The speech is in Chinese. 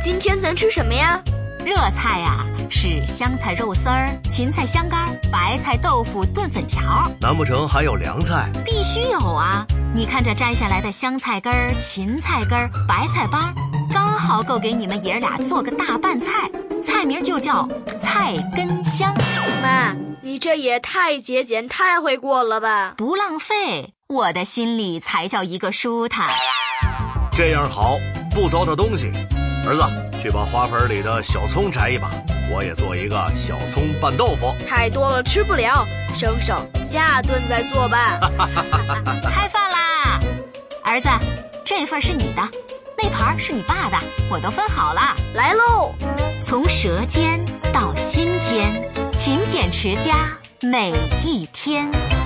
今天咱吃什么呀？ 热菜呀，是香菜肉丝儿、芹菜香干、白菜豆腐炖粉条。 难不成还有凉菜？ 必须有啊！你看这摘下来的香菜根儿、芹菜根儿、白菜帮，刚好够给你们爷俩做个大拌菜，菜名就叫菜根香。 妈，你这也太节俭太会过了吧？ 不浪费，我的心里才叫一个舒坦。 这样好，不糟蹋东西。儿子，去把花盆里的小葱摘一把，我也做一个小葱拌豆腐。 太多了吃不了，省下顿再做吧。 开饭啦！儿子，这份是你的，那盘是你爸的，我都分好了。 来喽！ 从舌尖到心间，勤俭持家每一天。